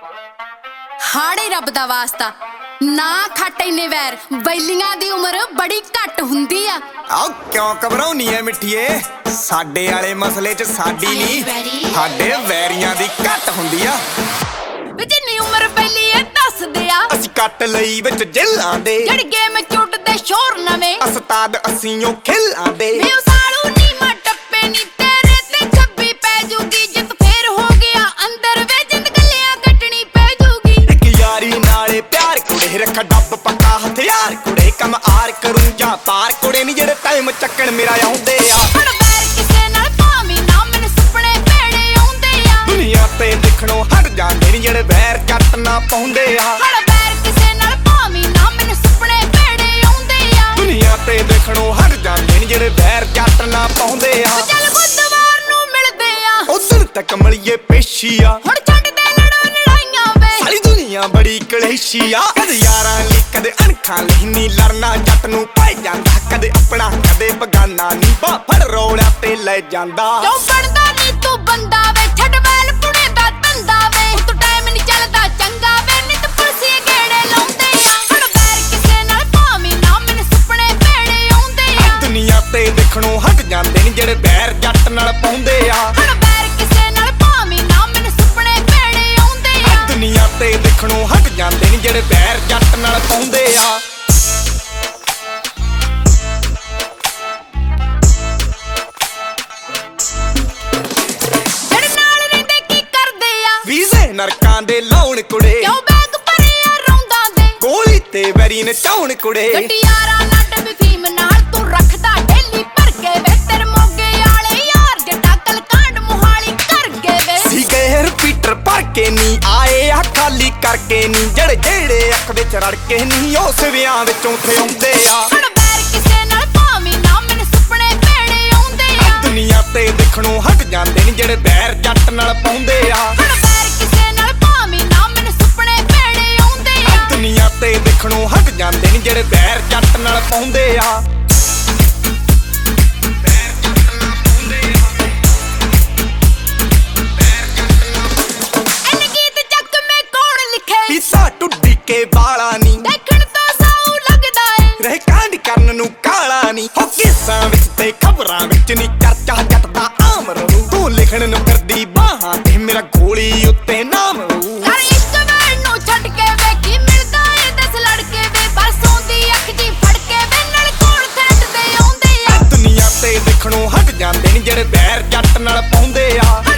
ਹਾੜੇ ਰੱਬ ਦਾ ਵਾਸਤਾ ਨਾ ਖੱਟ ਇੰਨੇ ਵੈਰ, ਬੈਲੀਆਂ ਦੀ ਉਮਰ ਬੜੀ ਘੱਟ ਹੁੰਦੀ ਆ। ਆਹ ਕਿਉਂ ਘਬਰਾਉਣੀ ਐ ਮਿੱਠੀਏ, ਸਾਡੇ ਵਾਲੇ ਮਸਲੇ 'ਚ ਸਾਡੀ ਨਹੀਂ ਸਾਡੇ ਵੈਰੀਆਂ ਦੀ ਘੱਟ ਹੁੰਦੀ ਆ। ਵੇ ਜਿੰਨੀ ਉਮਰ ਬੈਲੀ ਐ ਦੱਸਦੇ ਆ, ਅਸੀਂ ਕੱਟ ਲਈ ਵਿੱਚ ਜੇਲਾਂ ਦੇ ਜੜ ਗੇਮ ਝੁੱਟਦੇ ਸ਼ੋਰ ਨਵੇਂ, ਉਸਤਾਦ ਅਸੀਂ ਉਹ ਖੇਲਾਂ ਦੇ। ਵੇ ਸਾਲੂ ਨੀ ਮਾ ਟੱਪੇ ਨੀ ਤੇਰੇ ਤੇ ਛੱਬੀ ਪੈ ਜੂਗੀ, ਜਿੱਤ ਫੇਰ ਹੋ ਗਿਆ ਅੰਦਰ ਵੇ ਜਿੰਦ ਗੱਲਿਆਂ ਕੱਟਣੀ ਪੈ ਜੂਗੀ। ਇੱਕ ਯਾਰੀ ਨਾਲੇ ਪਿਆਰ ਕੁੜੇ ਰੱਖ ਡੱਬ ਪੱਕਾ ਹਥਿਆਰ ਕੁੜੇ, ਕੰਮ ਆਰ ਕਰੂੰ ਜਾਂ ਪਾਰ ਕੁੜੇ ਨੀ ਜਿਹੜੇ ਟਾਈਮ ਚੱਕਣ ਮੇਰਾ ਆਉਂਦੇ ਆ। ਹਣ ਬੈਰ ਕਿਸੇ ਨਾਲ ਭਾਵੇਂ ਨਾ ਮੈਨੂੰ ਸੁਪਨੇ ਭੇੜੇ ਆਉਂਦੇ ਆ, ਦੁਨੀਆ ਤੇ ਦੇਖਣੋਂ ਹਟ ਜਾਂਦੇ ਨੀ ਜਿਹੜੇ ਵੈਰ ਜੱਟ ਨਾ ਪਾਉਂਦੇ ਆ। ਹਣ ਬੈਰ ਕਿਸੇ ਨਾਲ ਭਾਵੇਂ ਨਾ ਮੈਨੂੰ ਸੁਪਨੇ ਭੇੜੇ ਆਉਂਦੇ ਆ, ਦੁਨੀਆ ਤੇ ਦੇਖਣੋਂ ਹਟ ਜਾਂਦੇ ਨੀ ਜਿਹੜੇ ਵੈਰ ਜੱਟ ਨਾ ਪਾਉਂਦੇ ਆ। ਚੱਲ ਬੁੱਧਵਾਰ ਨੂੰ ਮਿਲਦੇ ਆ, ਉਧਰ ਤੱਕ ਮਲੀਏ ਪੇਸ਼ੀ ਆ, ਹੁਣ ਛੱਡ ਦੇ ਲੜੋ ਲੜਾਈਆਂ ਵੇ। ਸਾਰੀ ਦੁਨੀਆ ਬੜੀ ਕਲੇਸ਼ੀ ਆ, ਕਦੇ ਯਾਰਾਂ ਲਈ ਕਦੇ ਅਣਖਾਂ ਲਈ ਨੀ ਲੜਨਾ ਜੱਟ ਨੂੰ ਪੈ ਜਾਂਦਾ, ਕਦੇ ਆਪਣਾ ਕਦੇ ਬਗਾਨਾ ਨੀ ਫੜ ਰੋਲਿਆ ਤੇ ਲੈ ਜਾਂਦਾ। ਕਿਉਂ ਬਣਦਾ ਨੀ ਤੂੰ ਬੰਦਾ ਵੇ, ਛੱਡ ਵੈਲ ਪੁਣੇ ਦਾ ਧੰਦਾ ਵੇ, ਤੂੰ ਟਾਈਮ ਨੀ ਚੱਲਦਾ ਚੰਗਾ ਵੇ, ਨਿਤ ਪੁਲਸੀਏ ਗੇੜੇ ਲਾਉਂਦੇ ਆ। ਹਣ ਬੈਰ ਕਿਸੇ ਨਾਲ ਭਾਵੇਂ ਨਾ ਮੈਨੂੰ ਸੁਪਨੇ ਭੇੜੇ ਆਉਂਦੇ ਆ, ਦੁਨੀਆ ਤੇ ਦੇਖਣੋਂ ਹਟ ਜਾਂਦੇ ਨੀ ਜਿਹੜੇ ਵੈਰ ਜੱਟ ਨਾਲ ਪਾਉਂਦੇ ਆ। ਹਣ ਬੈਰ ਕਿਸੇ ਨਾਲ ਭਾਵੇਂ ਨਾ ਮੈਨੂੰ ਸੁਪਨੇ ਭੇੜੇ ਆਉਂਦੇ ਆ, ਦੁਨੀਆ ਤੇ ਦੇਖਣੋਂ ਹਟ ਜਾਂਦੇ ਨੀ ਜਿਹੜੇ ਵੈਰ ਜੱਟ ਨਾਲ ਪਾਉਂਦੇ ਆ। ਜਿਹੜੇ ਨਾਲ ਰਹਿੰਦੇ ਕੀ ਕਰਦੇ ਆ, ਵੀਜ਼ੇ ਨਰਕਾਂ ਦੇ ਲਾਉਣ ਕੁੜੇ, ਕਿਉਂ ਬੈਗ ਭਰਿਆ ਰੌਂਦਾਂ ਦੇ, ਗੋਲੀ ਤੇ ਵੈਰੀ ਨਚਾਉਣ ਕੁੜੇ। ਗੱਡੀਆਰਾ ਨੱਟ ਵੀ ਫੀਮ ਨਾਲ ਤੂੰ ਰੱਖਦਾ ਢੇਲੀ ਭਰ ਕੇ ਵੇ, ਤੇਰੇ ਮੋਗੇ ਵਾਲੇ ਯਾਰ ਜੱਟਾ ਕਲਕਾਂਡ ਮੁਹਾਲੀ ਕਰ ਗਏ ਵੇ। ਸੀ ਗਏ ਰਿਪੀਟਰ ਭਰ ਕੇ ਨੀ ਆਏ ਆ ਖਾਲੀ ਕਰਕੇ ਨੀ, ਜਿਹੜੇ ਅੱਖ ਵਿੱਚ ਰੜ ਕੇ ਨੀ ਉਸ ਵਿਆਹ ਵਿੱਚੋਂ ਥੇ ਆਉਂਦੇ ਆ। ਹਣ ਬੈਰ ਕਿਸੇ ਨਾਲ ਭਾਵੇਂ ਨਾ ਮੈਨੂੰ ਸੁਪਨੇ ਭੇੜੇ ਆਉਂਦੇ ਆ, ਦੁਨੀਆ ਤੇ ਦੇਖਣੋਂ ਹਟ ਜਾਂਦੇ ਨੀ ਜਿਹੜੇ ਵੈਰ ਜੱਟ ਨਾਲ ਪਾਉਂਦੇ ਆ। ਹਣ ਬੈਰ ਕਿਸੇ ਨਾਲ ਭਾਵੇਂ ਨਾ ਮੈਨੂੰ ਸੁਪਨੇ ਭੇੜੇ ਆਉਂਦੇ ਆ, ਦੁਨੀਆ ਤੇ ਦੇਖਣੋਂ ਹਟ ਜਾਂਦੇ ਨੀ ਜਿਹੜੇ ਵੈਰ ਜੱਟ ਨਾਲ ਪਾਉਂਦੇ ਆ। ਇਹਨੇ ਗੀਤ ਚੱਕ ਮੈਂ ਕੌਣ ਲਿਖੇ, ਪੀਸਾ ਟੁੱਡੀ ਕੇ ਵਾਲਾ ਨੀ ਦੇਖਣ ਤੋਂ ਸਾਊ ਲੱਗਦਾ ਏ, ਰਹਿ ਕਾਂਡ ਕਰਨ ਨੂੰ ਕਾਲਾ ਨੀ ਹੋ ਕਿਸਾਂ ਵਿੱਚ ਤੇ ਖਬਰਾਂ ਵਿੱਚ ਨੀ ਚਰਚਾ ਜੱਟ ਦਾ ਆਮ ਰਹੂ, ਤੂੰ ਲਿਖਣ ਨੂੰ ਕਰਦੀ ਬਾਹਾਂ ਤੇ ਮੇਰਾ ਗੋਲੀ ਉੱਤੇ ਨਾਮ ਰਹੂ। ਯਾਰ ਇੱਕ ਵਾਰ ਨੂੰ ਛੱਡ ਕੇ ਵੇਖੀ ਮਿਲਦਾ ਏ 10 ਲੜਕੇ ਵੇ, ਬਰਸੋਂ ਦੀ ਅੱਖ ਜੀ ਫੜ ਕੇ ਵੇ ਨਾਲ ਕੋਲ ਸੈੱਟ ਦੇ ਆਉਂਦੇ ਆ। ਦੁਨੀਆ ਤੇ ਦੇਖਣੋਂ ਹਟ ਜਾਂਦੇ ਨੀ ਜਿਹੜੇ ਵੈਰ ਜੱਟ ਨਾਲ ਪਾਉਂਦੇ ਆ।